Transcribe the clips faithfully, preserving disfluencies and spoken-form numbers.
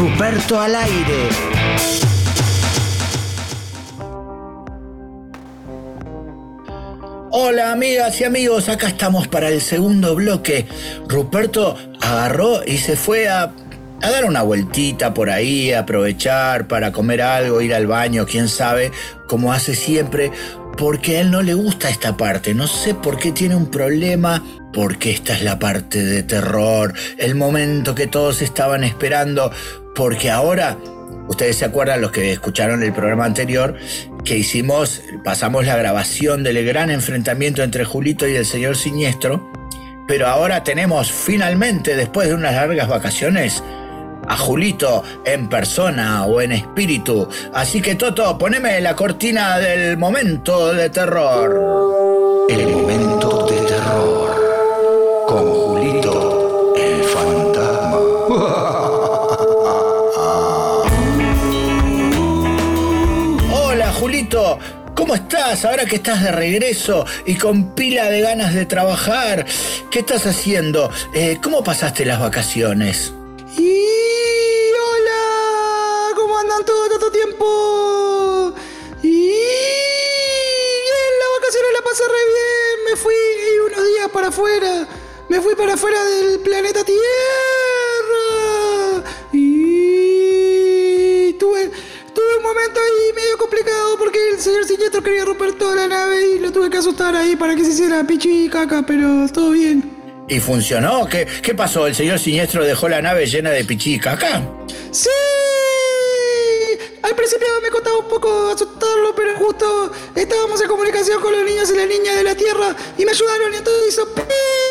Ruperto al aire. Hola amigas y amigos, acá estamos para el segundo bloque. Ruperto agarró y se fue a, a dar una vueltita por ahí, a aprovechar para comer algo, ir al baño, quién sabe, como hace siempre, porque a él no le gusta esta parte. No sé por qué tiene un problema, porque esta es la parte de terror, el momento que todos estaban esperando, porque ahora, ustedes se acuerdan, los que escucharon el programa anterior, que hicimos, pasamos la grabación del gran enfrentamiento entre Julito y el señor Siniestro, pero ahora tenemos finalmente, después de unas largas vacaciones, a Julito en persona o en espíritu. Así que Toto, poneme la cortina del momento de terror. El momento de terror con Julito el fantasma. Hola Julito, ¿cómo estás? Ahora que estás de regreso y con pila de ganas de trabajar, ¿qué estás haciendo? Eh, ¿Cómo pasaste las vacaciones? Y hola, ¿cómo andan todo tanto tiempo? Y bien, las vacaciones la pasé re bien, me fui unos días para afuera, me fui para afuera del planeta Tierra y tuve, tuve un momento ahí medio complicado porque el señor Siniestro quería romper toda la nave y lo tuve que asustar ahí para que se hiciera pichi y caca, pero todo bien. ¿Y funcionó? ¿Qué, qué pasó? ¿El señor Siniestro dejó la nave llena de pichí y caca? ¡Sí! Al principio me costaba un poco asustarlo, pero justo estábamos en comunicación con los niños y las niñas de la Tierra y me ayudaron y entonces hizo pi.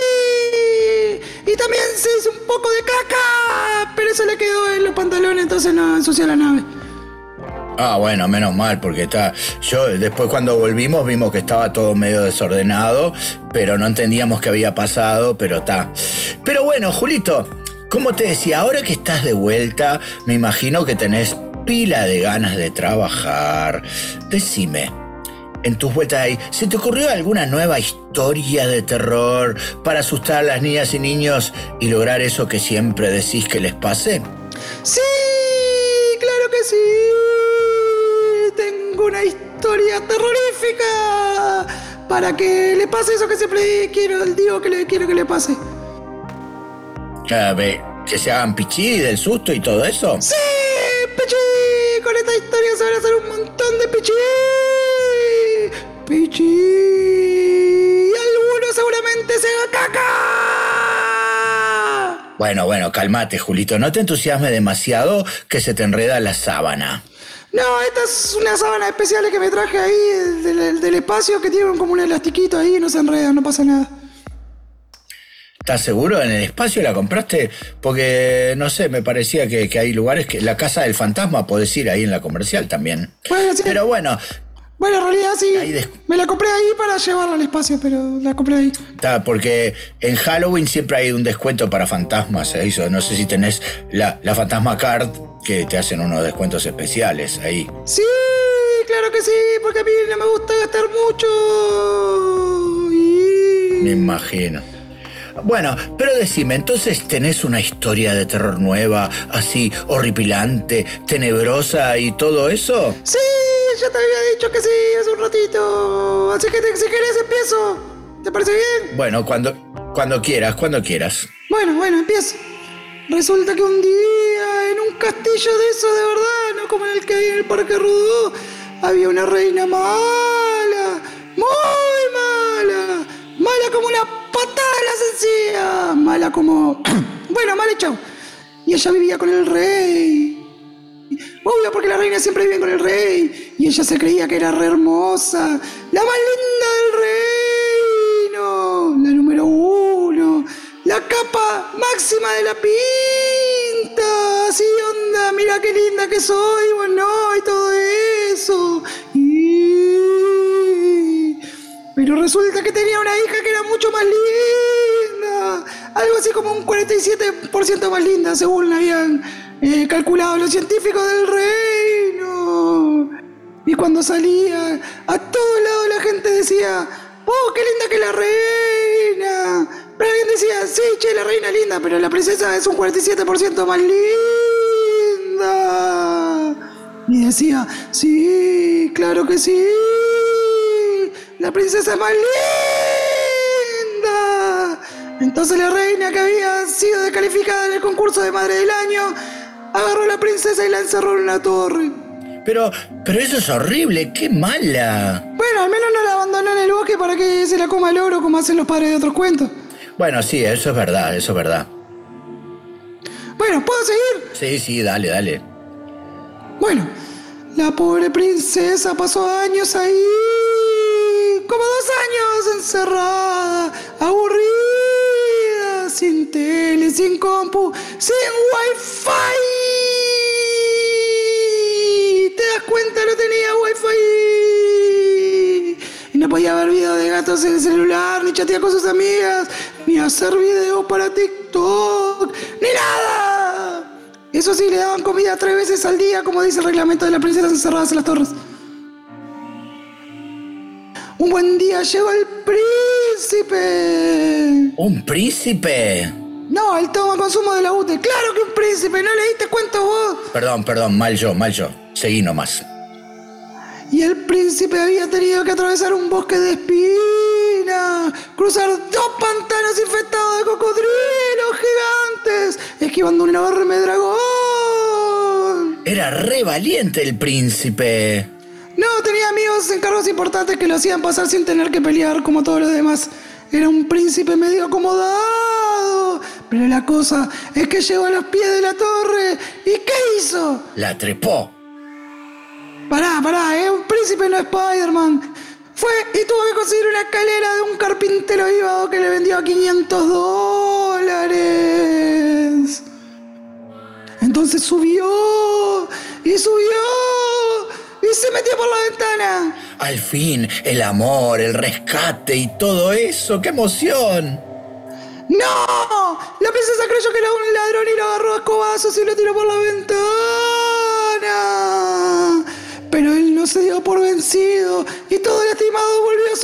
Y también se hizo un poco de caca, pero eso le quedó en los pantalones, entonces no ensució la nave. Ah, bueno, menos mal, porque está. Yo después cuando volvimos vimos que estaba todo medio desordenado, pero no entendíamos qué había pasado, pero está. Pero bueno, Julito, como te decía, ahora que estás de vuelta, me imagino que tenés pila de ganas de trabajar. Decime, en tus vueltas ahí, ¿se te ocurrió alguna nueva historia de terror para asustar a las niñas y niños y lograr eso que siempre decís que les pase? ¡Sí! ¡Claro que sí! Tengo una historia terrorífica para que le pase eso que siempre quiero, digo que le quiero que le pase. A ver, ¿que se hagan pichí del susto y todo eso? ¡Sí! ¡Pichí! Con esta historia se van a hacer un montón de pichí. ¡Pichí! Y alguno seguramente se haga caca. Bueno, bueno, cálmate, Julito. No te entusiasmes demasiado que se te enreda la sábana. No, esta es una sábana especial que me traje ahí del, del espacio que tiene como un elastiquito ahí y no se enreda, no pasa nada. ¿Estás seguro? ¿En el espacio la compraste? Porque, no sé, me parecía que, que hay lugares que... La Casa del Fantasma podés ir ahí en la comercial también. Bueno, sí. Pero bueno... Bueno, en realidad sí. Des... Me la compré ahí para llevarla al espacio, pero la compré ahí. Está, porque en Halloween siempre hay un descuento para fantasmas. ¿eh? Eso, no sé si tenés la, la Fantasma Card, que te hacen unos descuentos especiales ahí. Sí, claro que sí, porque a mí no me gusta gastar mucho. Y... Me imagino. Bueno, pero decime, ¿entonces tenés una historia de terror nueva, así horripilante, tenebrosa y todo eso? Sí, ya te había dicho que sí hace un ratito. Así que te, si querés empiezo. ¿Te parece bien? Bueno, cuando, cuando quieras, cuando quieras. Bueno, bueno, empiezo. Resulta que un día en un castillo de eso de verdad, no como en el que hay en el Parque Rodó, había una reina mala, muy mala, mala como una patada de la encía, mala como... bueno, mal echado. Y ella vivía con el rey. Obvio, porque la reina siempre vive con el rey. Y ella se creía que era re hermosa, la más linda del reino, la número uno, la capa máxima de la pinta. Así onda, mira qué linda que soy, bueno, y todo eso. Y... pero resulta que tenía una hija que era mucho más linda. Algo así como un cuarenta y siete por ciento más linda, según habían eh, calculado los científicos del reino. Y cuando salía, a todos lados la gente decía, ¡oh, qué linda que es la reina! Pero alguien decía, sí, che, la reina es linda, pero la princesa es un cuarenta y siete por ciento más linda. decía, sí, claro que sí, la princesa es más linda. Entonces la reina, que había sido descalificada en el concurso de madre del año, agarró a la princesa y la encerró en una torre. Pero, pero eso es horrible, qué mala. Bueno, al menos no la abandonó en el bosque para que se la coma el oro como hacen los padres de otros cuentos. Bueno, sí, eso es verdad, eso es verdad. Bueno, ¿puedo seguir? Sí, sí, dale, dale. Bueno, la pobre princesa pasó años ahí, como dos años encerrada, aburrida, sin tele, sin compu, sin wifi. ¿Te das cuenta? No tenía wifi. Y no podía ver videos de gatos en el celular, ni chatear con sus amigas, ni hacer videos para TikTok, ni nada. Eso sí, le daban comida tres veces al día, como dice el reglamento de las princesas encerradas en las torres. Un buen día llegó el príncipe. ¿Un príncipe? No, el toma consumo de la U T E. ¡Claro que un príncipe! ¿No leíste cuentos vos? Perdón, perdón, mal yo, mal yo. Seguí nomás. Y el príncipe había tenido que atravesar un bosque de espinas, cruzar dos pantanos infestados de cocodrilos gigantes, esquivando un enorme dragón. Era re valiente el príncipe. No, tenía amigos en cargos importantes que lo hacían pasar sin tener que pelear como todos los demás. Era un príncipe medio acomodado. Pero la cosa es que llegó a los pies de la torre. ¿Y qué hizo? La trepó. Pará, pará, ¿eh? Un príncipe no es Spider-Man. Fue y tuvo que conseguir una escalera de un carpintero avivado que le vendió a quinientos dólares. Entonces subió y subió y se metió por la ventana. Al fin, el amor, el rescate y todo eso. ¡Qué emoción! ¡No! La princesa creyó que era un ladrón y lo agarró a escobazos y lo tiró por la ventana. Pero él no se dio por vencido y todo lastimado volvió a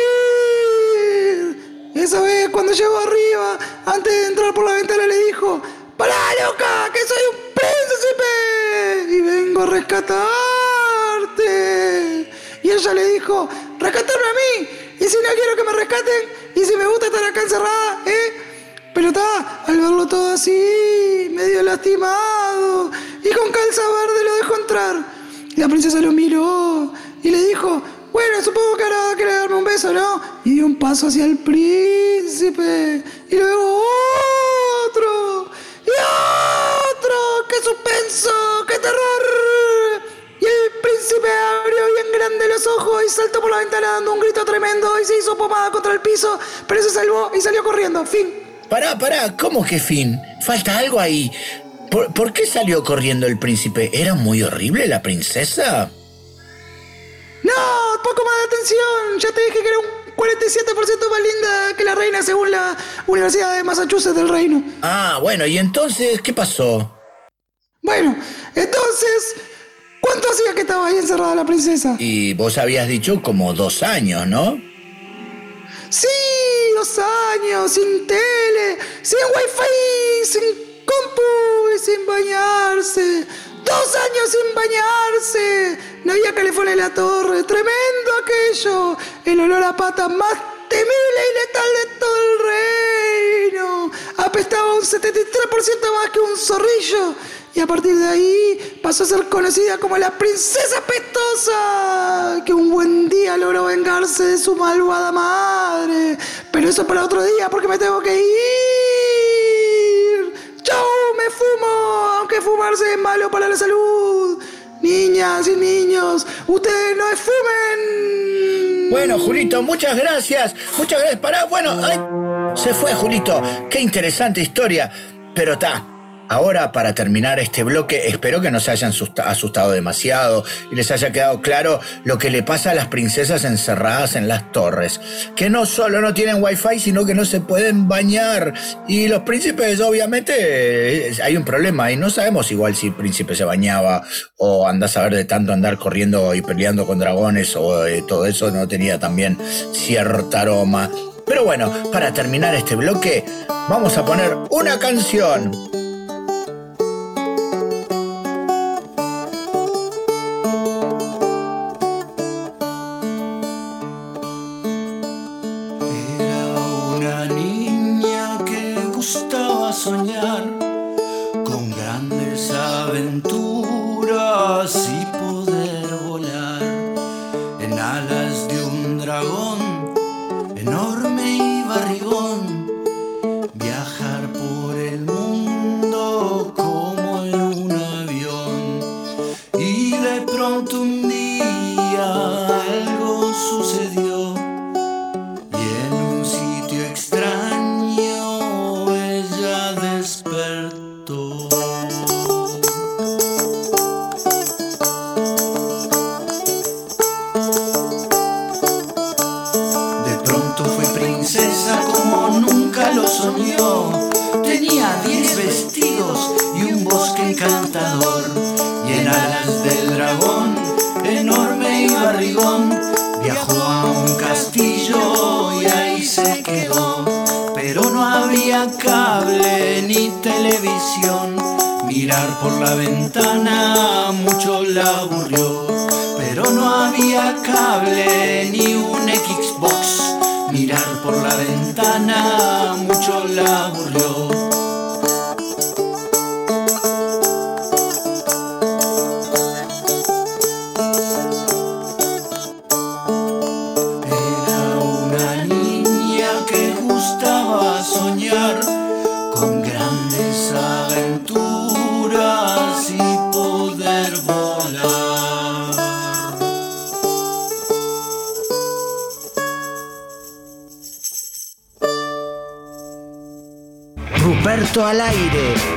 subir. Esa vez, cuando llegó arriba, antes de entrar por la ventana, le dijo: ¡Pará, loca, que soy un príncipe y vengo a rescatarte! Y ella le dijo: ¡Rescatarme a mí! Y si no quiero que me rescaten, y si me gusta estar acá encerrada, ¿eh? Pero está, al verlo todo así, medio lastimado y con calza verde, lo dejó entrar. La princesa lo miró y le dijo: bueno, supongo que ahora va a querer darme un beso, ¿no? Y dio un paso hacia el príncipe. Y luego otro. Y otro. ¡Qué suspenso! ¡Qué terror! Y el príncipe abrió bien grande los ojos y saltó por la ventana dando un grito tremendo y se hizo pomada contra el piso, pero se salvó y salió corriendo. Fin. Pará, pará, ¿cómo que fin? Falta algo ahí. ¿Por, ¿por qué salió corriendo el príncipe? ¿Era muy horrible la princesa? No, poco más de atención. Ya te dije que era un cuarenta y siete por ciento más linda que la reina según la Universidad de Massachusetts del Reino. Ah, bueno, ¿y entonces qué pasó? Bueno, entonces, ¿cuánto hacía que estaba ahí encerrada la princesa? Y vos habías dicho como dos años, ¿no? Sí, dos años, sin tele, sin wifi, sin compu y sin bañarse. Dos años sin bañarse. No había calefón en la torre. Tremendo aquello. El olor a pata más temible y letal de todo el reino. Apestaba un setenta y tres por ciento más que un zorrillo. Y a partir de ahí pasó a ser conocida como la princesa pestosa, que un buen día logró vengarse de su malvada madre. Pero eso para otro día, porque me tengo que ir. ¡Chau! ¡Me fumo! Aunque fumarse es malo para la salud. Niñas y niños, ustedes no fumen. Bueno, Julito, muchas gracias. Muchas gracias. Pará, bueno, ay, se fue Julito. Qué interesante historia. Pero está. Ahora, para terminar este bloque, espero que no se hayan asustado demasiado y les haya quedado claro lo que le pasa a las princesas encerradas en las torres. Que no solo no tienen wifi, sino que no se pueden bañar. Y los príncipes, obviamente, hay un problema. Y no sabemos igual si el príncipe se bañaba o andás a ver de tanto andar corriendo y peleando con dragones o eh, todo eso no tenía también cierta aroma. Pero bueno, para terminar este bloque, vamos a poner una canción. grandes aventuras y poder volar en alas de un dragón enorme y barrigón, viajar por el mundo como en un avión. Y de pronto un día algo sucedió y en un sitio extraño ella despertó. De pronto fue princesa como nunca lo soñó. Tenía diez vestidos y un bosque encantador, y en alas del dragón enorme y barrigón viajó a un castillo y ahí se quedó. Pero no había cable ni televisión, mirar por la ventana mucho la aburrió. Pero no había cable ni un Xbox, mirar por la ventana mucho la aburrió. Soñar con grandes aventuras y poder volar. Ruperto al aire.